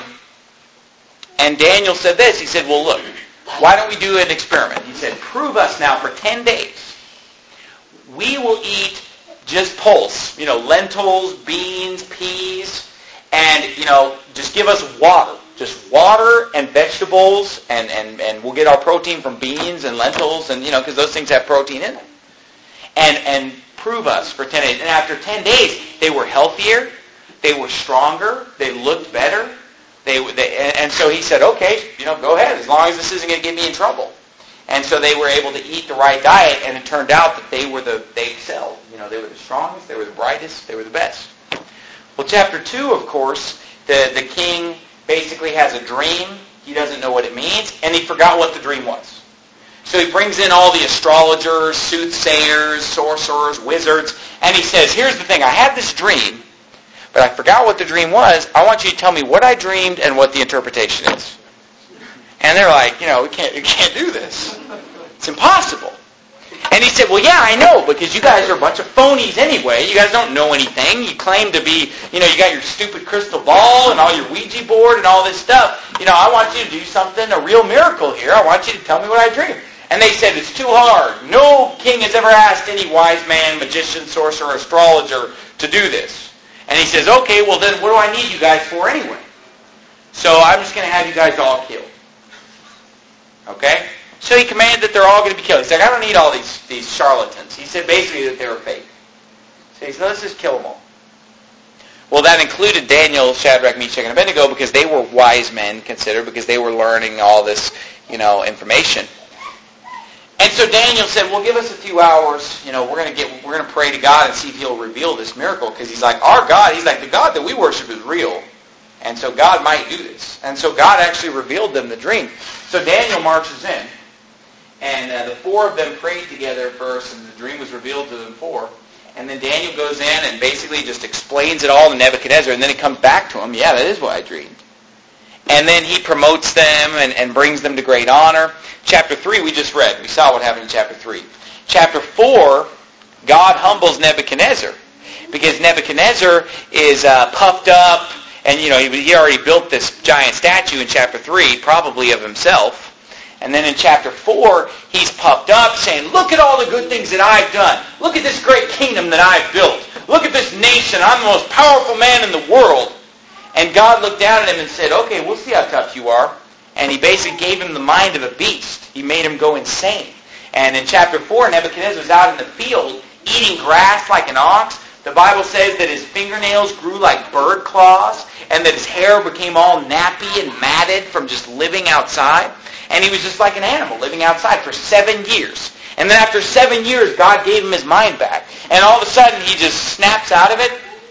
And Daniel said this, he said, well look, why don't we do an experiment? He said, prove us now for 10 days. We will eat just pulse, lentils, beans, peas, and, just give us water. Just water and vegetables, and we'll get our protein from beans and lentils, and, because those things have protein in them. And prove us for 10 days. And after 10 days, they were healthier, they were stronger, they looked better. And so he said, okay, go ahead, as long as this isn't going to get me in trouble. And so they were able to eat the right diet, and it turned out that they excelled. They were the strongest, they were the brightest, they were the best. Well, chapter 2, of course, the king basically has a dream. He doesn't know what it means, and he forgot what the dream was. So he brings in all the astrologers, soothsayers, sorcerers, wizards, and he says, here's the thing, I had this dream, but I forgot what the dream was. I want you to tell me what I dreamed and what the interpretation is. And they're like, we can't do this. It's impossible. And he said, well, yeah, I know, because you guys are a bunch of phonies anyway. You guys don't know anything. You claim to be, you got your stupid crystal ball and all your Ouija board and all this stuff. I want you to do something, a real miracle here. I want you to tell me what I dreamed. And they said, it's too hard. No king has ever asked any wise man, magician, sorcerer, astrologer to do this. And he says, okay, well then what do I need you guys for anyway? So I'm just going to have you guys all killed. Okay? So he commanded that they're all going to be killed. He said, I don't need all these charlatans. He said basically that they were fake. So he said, let's just kill them all. Well, that included Daniel, Shadrach, Meshach, and Abednego because they were wise men considered, because they were learning all this, information. And so Daniel said, well, give us a few hours. We're going to pray to God and see if He'll reveal this miracle, because He's like, our God, He's like, the God that we worship is real. And so God might do this. And so God actually revealed them the dream. So Daniel marches in, and the four of them prayed together first, and the dream was revealed to them four. And then Daniel goes in and basically just explains it all to Nebuchadnezzar, and then it comes back to him, yeah, that is what I dreamed. And then he promotes them and brings them to great honor. Chapter 3 we just read. We saw what happened in chapter 3. Chapter 4, God humbles Nebuchadnezzar, because Nebuchadnezzar is puffed up, and he already built this giant statue in chapter 3, probably of himself. And then in chapter 4, he's puffed up, saying, look at all the good things that I've done. Look at this great kingdom that I've built. Look at this nation. I'm the most powerful man in the world. And God looked down at him and said, okay, we'll see how tough you are. And he basically gave him the mind of a beast. He made him go insane. And in chapter 4, Nebuchadnezzar was out in the field eating grass like an ox. The Bible says that his fingernails grew like bird claws, and that his hair became all nappy and matted from just living outside. And he was just like an animal living outside for 7 years. And then after 7 years, God gave him his mind back. And all of a sudden, he just snaps out of it,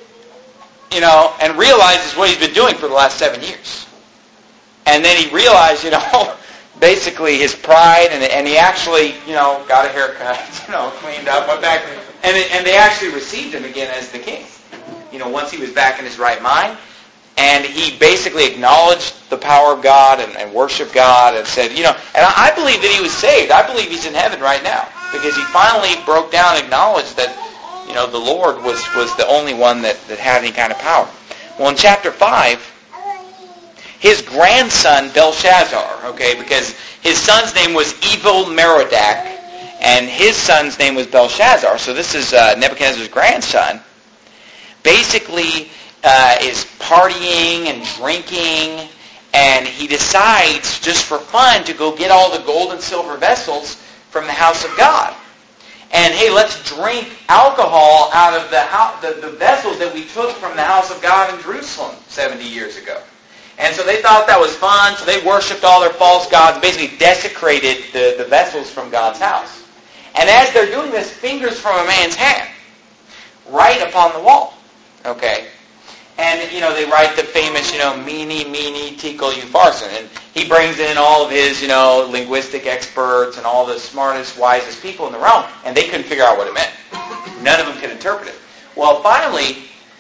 and realizes what he's been doing for the last 7 years. And then he realized, basically his pride, and he actually, got a haircut, cleaned up, went back, and they actually received him again as the king. Once he was back in his right mind. And he basically acknowledged the power of God and worshiped God and said, and I believe that he was saved. I believe he's in heaven right now, because he finally broke down and acknowledged that, the Lord was the only one that had any kind of power. Well, in chapter 5, his grandson Belshazzar, because his son's name was Evil-Merodach, and his son's name was Belshazzar, so this is Nebuchadnezzar's grandson, basically is partying and drinking, and he decides just for fun to go get all the gold and silver vessels from the house of God. And hey, let's drink alcohol out of the vessels that we took from the house of God in Jerusalem 70 years ago. And so they thought that was fun, so they worshipped all their false gods, basically desecrated the vessels from God's house. And as they're doing this, fingers from a man's hand, right upon the wall. And, they write the famous, Mene, Mene, Tekel, Upharsin. And he brings in all of his, linguistic experts and all the smartest, wisest people in the realm. And they couldn't figure out what it meant. None of them could interpret it. Well, finally,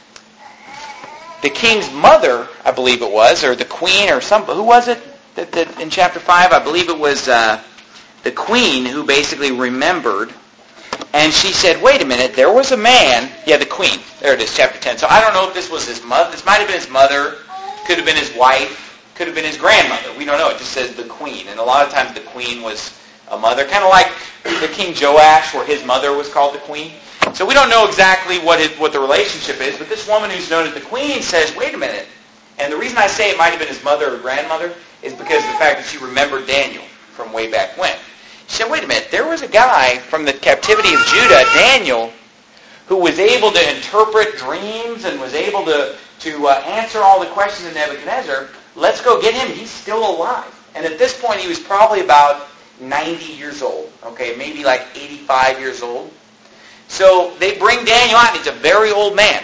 the king's mother, I believe it was, or the queen or somebody, who was it that in chapter 5? I believe it was the queen who basically remembered. And she said, wait a minute, there was a man. Yeah, the queen. There it is, chapter 10. So I don't know if this was his mother. This might have been his mother. Could have been his wife. Could have been his grandmother. We don't know. It just says the queen. And a lot of times the queen was a mother. Kind of like the King Joash, where his mother was called the queen. So we don't know exactly what the relationship is. But this woman who's known as the queen says, wait a minute. And the reason I say it might have been his mother or grandmother is because of the fact that she remembered Daniel from way back when. She said, wait a minute, there was a guy from the captivity of Judah, Daniel, who was able to interpret dreams and was able to answer all the questions of Nebuchadnezzar. Let's go get him. He's still alive. And at this point, he was probably about 90 years old, maybe like 85 years old. So they bring Daniel out, and he's a very old man,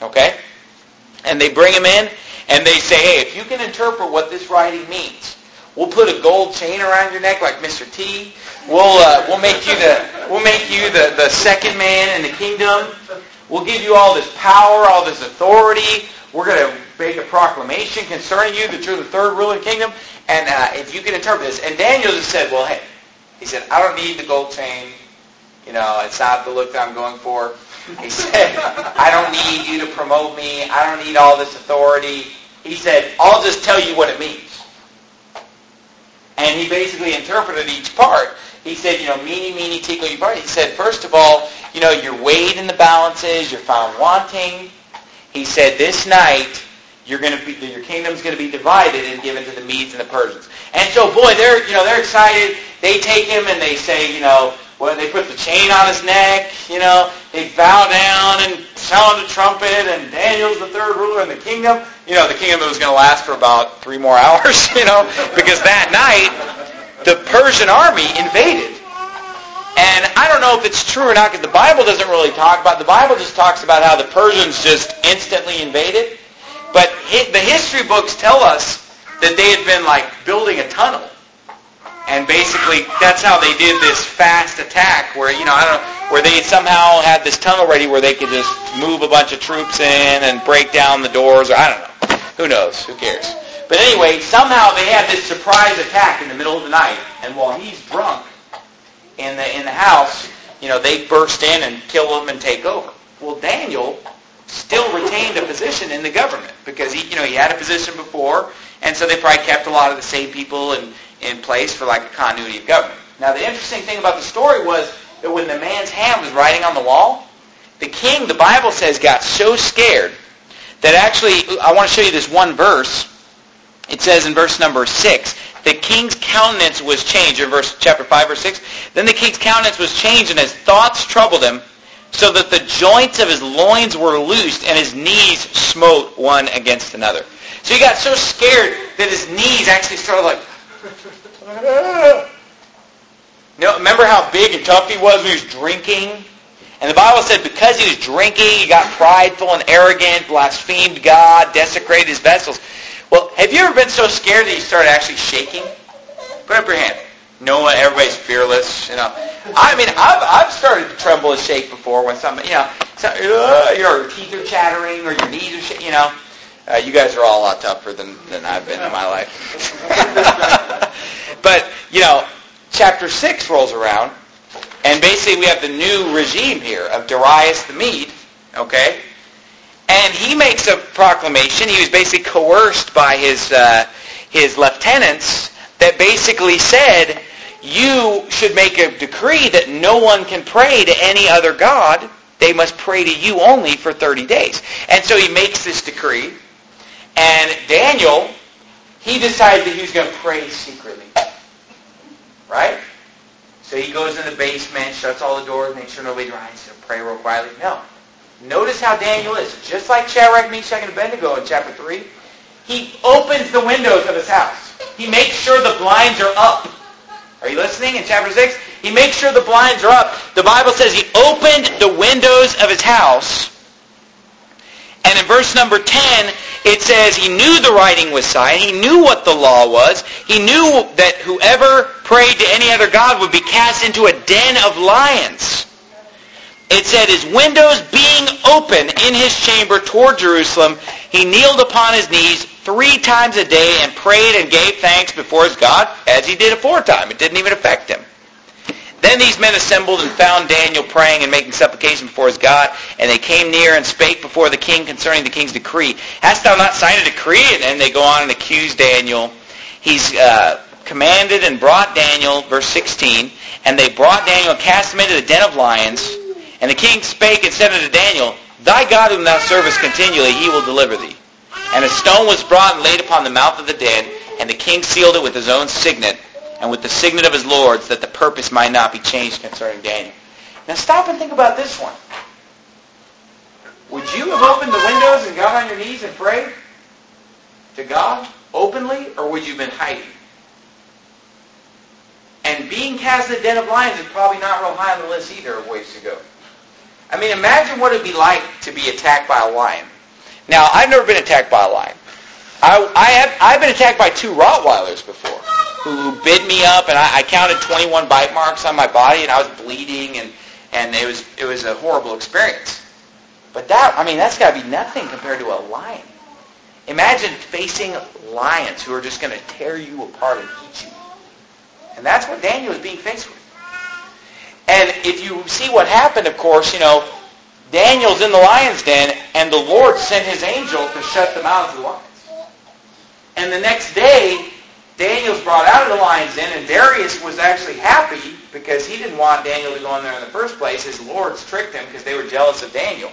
And they bring him in, and they say, hey, if you can interpret what this writing means, we'll put a gold chain around your neck like Mr. T. We'll make you the second man in the kingdom. We'll give you all this power, all this authority. We're going to make a proclamation concerning you that you're the third ruler in the kingdom. And if you can interpret this. And Daniel just said, well, hey, he said, I don't need the gold chain. It's not the look that I'm going for. He said, I don't need you to promote me. I don't need all this authority. He said, I'll just tell you what it means. And he basically interpreted each part. He said, Mene, Mene, Tekel, Upharsin. He said, first of all, you're weighed in the balances, you're found wanting. He said, this night, your kingdom's going to be divided and given to the Medes and the Persians. And so, boy, they're excited. They take him and they say, they put the chain on his neck, they bow down and sound a trumpet, and Daniel's the third ruler in the kingdom. The kingdom was going to last for about 3 more hours, because that night, the Persian army invaded. And I don't know if it's true or not, because the Bible doesn't really talk about it. The Bible just talks about how the Persians just instantly invaded. But the history books tell us that they had been building a tunnel. And basically, that's how they did this fast attack where, where they somehow had this tunnel ready where they could just move a bunch of troops in and break down the doors. Or I don't know. Who knows? Who cares? But anyway, somehow they had this surprise attack in the middle of the night. And while he's drunk in the house, they burst in and kill him and take over. Well, Daniel still retained a position in the government because he had a position before, and so they probably kept a lot of the same people in place for a continuity of government. Now, the interesting thing about the story was that when the man's hand was writing on the wall, the king, the Bible says, got so scared that actually, I want to show you this one verse. It says in verse number 6, the king's countenance was changed. In chapter 5, verse 6, then the king's countenance was changed, and his thoughts troubled him, so that the joints of his loins were loosed, and his knees smote one against another. So he got so scared that his knees actually started remember how big and tough he was when he was drinking? And the Bible said because he was drinking, he got prideful and arrogant, blasphemed God, desecrated his vessels. Well, have you ever been so scared that you started actually shaking? Put up your hand. No one, everybody's fearless. I've started to tremble and shake before when somebody, your teeth are chattering or your knees are shaking. You guys are all a lot tougher than I've been in my life. But chapter 6 rolls around, and basically we have the new regime here of Darius the Mede. Okay. And he makes a proclamation. He was basically coerced by his lieutenants that basically said, you should make a decree that no one can pray to any other god. They must pray to you only for 30 days. And so he makes this decree. And Daniel, he decides that he was going to pray secretly. Right? So he goes in the basement, shuts all the doors, makes sure nobody drives, and pray real quietly. No. Notice how Daniel is. Just like Shadrach, Meshach, and Abednego in chapter 3. He opens the windows of his house. He makes sure the blinds are up. Are you listening? In chapter 6, he makes sure the blinds are up. The Bible says he opened the windows of his house. And in verse number 10, it says he knew the writing was signed. He knew what the law was. He knew that whoever prayed to any other god would be cast into a den of lions. It said his windows being open in his chamber toward Jerusalem, he kneeled upon his knees 3 times a day and prayed and gave thanks before his God as he did aforetime. It didn't even affect him. Then these men assembled and found Daniel praying and making supplication before his God, and they came near and spake before the king concerning the king's decree. Hast thou not signed a decree? And then they go on and accuse Daniel. He's commanded and brought Daniel, verse 16, and they brought Daniel and cast him into the den of lions. And the king spake and said unto Daniel, Thy God whom thou servest continually, he will deliver thee. And a stone was brought and laid upon the mouth of the den, and the king sealed it with his own signet, and with the signet of his lords, that the purpose might not be changed concerning Daniel. Now stop and think about this one. Would you have opened the windows and got on your knees and prayed to God openly, or would you have been hiding? And being cast in the den of lions is probably not real high on the list either of ways to go. I mean, imagine what it would be like to be attacked by a lion. Now, I've never been attacked by a lion. I've been attacked by 2 Rottweilers before who bit me up, and I counted 21 bite marks on my body, and I was bleeding, and it was a horrible experience. But that's got to be nothing compared to a lion. Imagine facing lions who are just going to tear you apart and eat you. And that's what Daniel is being faced with. And if you see what happened, of course, Daniel's in the lion's den, and the Lord sent his angel to shut the mouths of the lions. And the next day, Daniel's brought out of the lion's den, and Darius was actually happy because he didn't want Daniel to go in there in the first place. His lords tricked him because they were jealous of Daniel.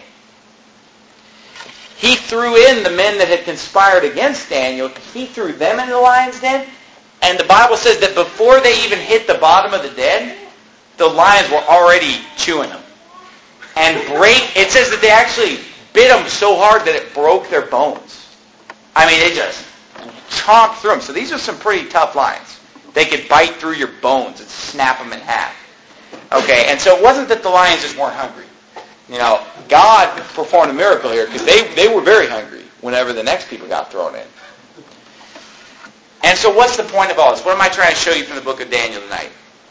He threw in the men that had conspired against Daniel. He threw them in the lion's den, and the Bible says that before they even hit the bottom of the den, the lions were already chewing them. And it says that they actually bit them so hard that it broke their bones. I mean, they just chomped through them. So these are some pretty tough lions. They could bite through your bones and snap them in half. Okay, and so it wasn't that the lions just weren't hungry. You know, God performed a miracle here because they were very hungry whenever the next people got thrown in. And so what's the point of all this? What am I trying to show you from the book of Daniel tonight?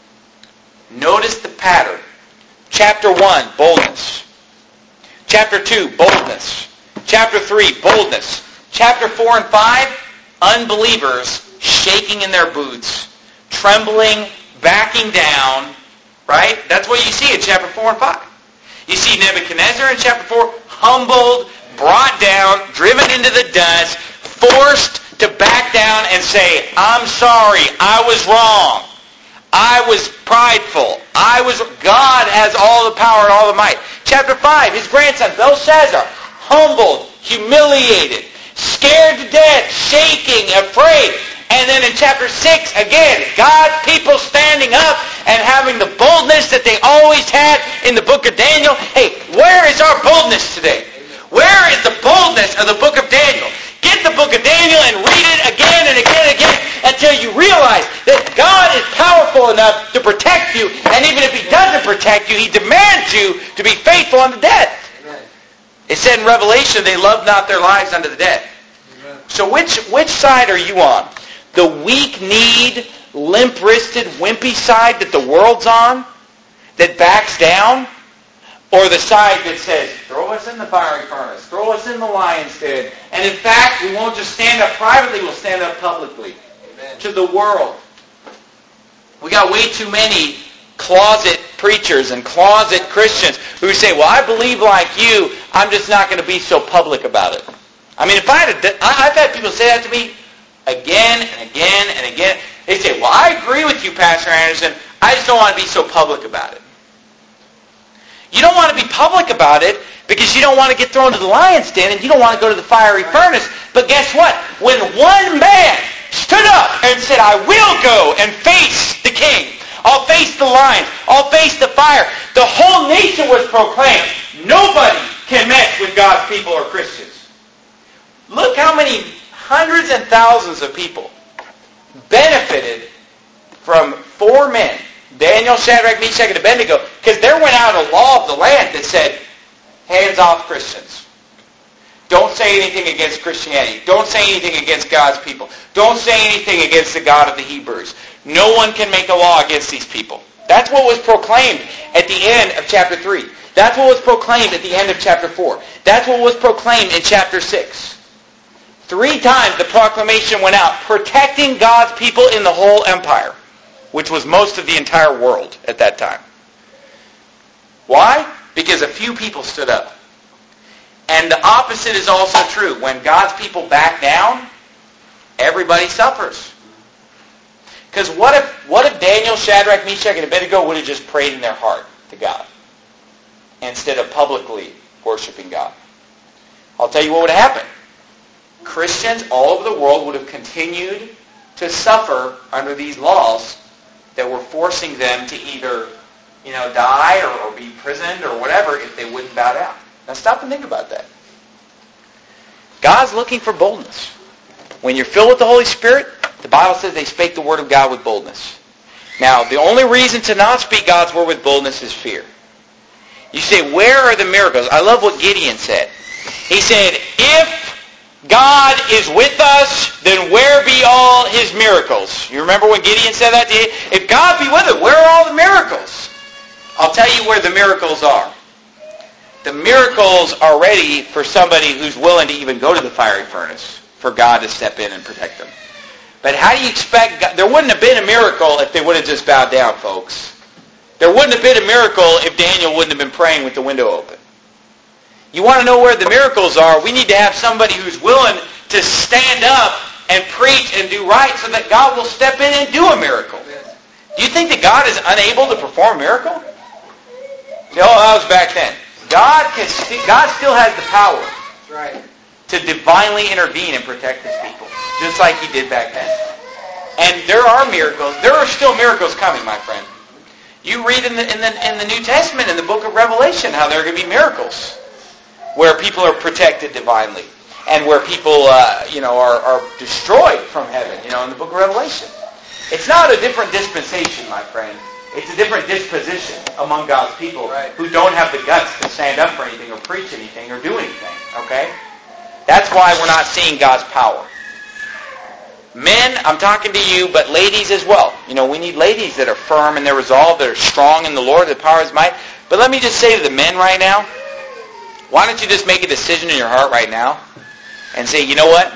Notice the pattern. Chapter 1, boldness. Chapter 2, boldness. Chapter 3, boldness. Chapter 4 and 5, unbelievers shaking in their boots, trembling, backing down, right? That's what you see in chapter 4 and 5. You see Nebuchadnezzar in chapter 4, humbled, brought down, driven into the dust, forced to back down and say, I'm sorry, I was wrong. I was prideful. God has all the power and all the might. Chapter 5, his grandson, Belshazzar, humbled, humiliated, scared to death, shaking, afraid. And then in chapter 6, again, God's people standing up and having the boldness that they always had in the book of Daniel. Hey, where is our boldness today? Where is the boldness of the book of Daniel? Get the book of Daniel and read it again and again and again until you realize that God is powerful enough to protect you, and even if he doesn't protect you, he demands you to be faithful unto death. Amen. It said in Revelation, they love not their lives unto the death. Amen. So which side are you on? The weak-kneed, limp-wristed, wimpy side that the world's on, that backs down? Or the side that says, throw us in the fiery furnace, throw us in the lion's den. And in fact, we won't just stand up privately, we'll stand up publicly. Amen. To the world. We got way too many closet preachers and closet Christians who say, well, I believe like you, I'm just not going to be so public about it. I mean, I've had people say that to me again and again and again. They say, well, I agree with you, Pastor Anderson, I just don't want to be so public about it. You don't want to be public about it because you don't want to get thrown to the lion's den and you don't want to go to the fiery furnace. But guess what? When one man stood up and said, I will go and face the king, I'll face the lions, I'll face the fire, the whole nation was proclaimed. Nobody can mess with God's people or Christians. Look how many hundreds and thousands of people benefited from 4 men, Daniel, Shadrach, Meshach, and Abednego, because there went out a law of the land that said, hands off Christians. Don't say anything against Christianity. Don't say anything against God's people. Don't say anything against the God of the Hebrews. No one can make a law against these people. That's what was proclaimed at the end of chapter 3. That's what was proclaimed at the end of chapter 4. That's what was proclaimed in chapter 6. 3 times the proclamation went out, protecting God's people in the whole empire, which was most of the entire world at that time. Why? Because a few people stood up. And the opposite is also true. When God's people back down, everybody suffers. Because what if Daniel, Shadrach, Meshach, and Abednego would have just prayed in their heart to God instead of publicly worshiping God? I'll tell you what would have happened. Christians all over the world would have continued to suffer under these laws that were forcing them to either, die or be imprisoned or whatever if they wouldn't bow down. Now stop and think about that. God's looking for boldness. When you're filled with the Holy Spirit, the Bible says they spake the word of God with boldness. Now, the only reason to not speak God's word with boldness is fear. You say, where are the miracles? I love what Gideon said. He said, if God is with us, then where be all his miracles? You remember when Gideon said that to you? If God be with us, where are all the miracles? I'll tell you where the miracles are. The miracles are ready for somebody who's willing to even go to the fiery furnace for God to step in and protect them. But how do you expect God? There wouldn't have been a miracle if they would have just bowed down, folks. There wouldn't have been a miracle if Daniel wouldn't have been praying with the window open. You want to know where the miracles are? We need to have somebody who's willing to stand up and preach and do right so that God will step in and do a miracle. Do you think that God is unable to perform a miracle? No, that was back then. God still has the power to divinely intervene and protect his people, just like he did back then. And there are miracles. There are still miracles coming, my friend. You read in the New Testament, in the book of Revelation, how there are going to be miracles. where people are protected divinely, and where people, are destroyed from heaven, in the book of Revelation. It's not a different dispensation, my friend. It's a different disposition among God's people who don't have the guts to stand up for anything or preach anything or do anything, okay? That's why we're not seeing God's power. Men, I'm talking to you, but ladies as well. We need ladies that are firm in their resolve, that are strong in the Lord, the power of His might. But let me just say to the men right now, why don't you just make a decision in your heart right now and say, you know what?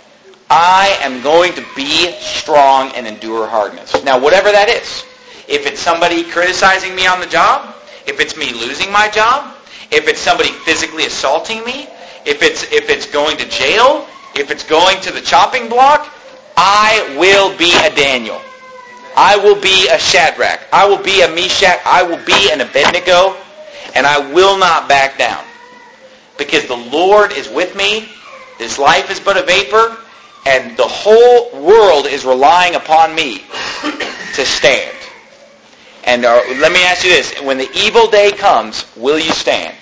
I am going to be strong and endure hardness. Now, whatever that is. If it's somebody criticizing me on the job, if it's me losing my job, if it's somebody physically assaulting me, if it's going to jail, if it's going to the chopping block, I will be a Daniel. I will be a Shadrach. I will be a Meshach. I will be an Abednego. And I will not back down. Because the Lord is with me. This life is but a vapor. And the whole world is relying upon me to stand. And let me ask you this. When the evil day comes, will you stand?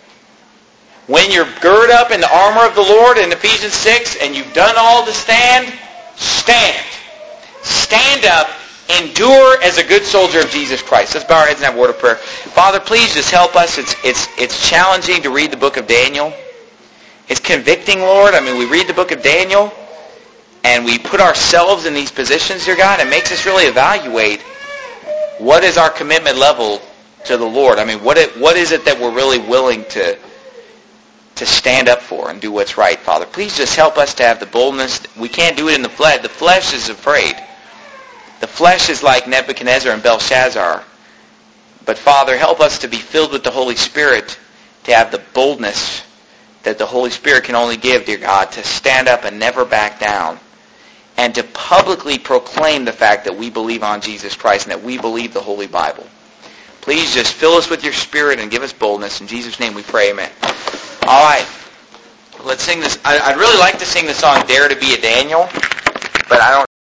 When you're girded up in the armor of the Lord in Ephesians 6 and you've done all to stand, stand. Stand up. Endure as a good soldier of Jesus Christ. Let's bow our heads and have a word of prayer. Father, please just help us. It's challenging to read the book of Daniel. It's convicting, Lord. We read the book of Daniel and we put ourselves in these positions, dear God. It makes us really evaluate what is our commitment level to the Lord. What is it that we're really willing to stand up for and do what's right, Father? Please just help us to have the boldness. We can't do it in the flesh. The flesh is afraid. The flesh is like Nebuchadnezzar and Belshazzar. But Father, help us to be filled with the Holy Spirit, to have the boldness that the Holy Spirit can only give, dear God, to stand up and never back down, and to publicly proclaim the fact that we believe on Jesus Christ and that we believe the Holy Bible. Please just fill us with your Spirit and give us boldness. In Jesus' name we pray, amen. All right. Let's sing this. I'd really like to sing the song, Dare to be a Daniel, but I don't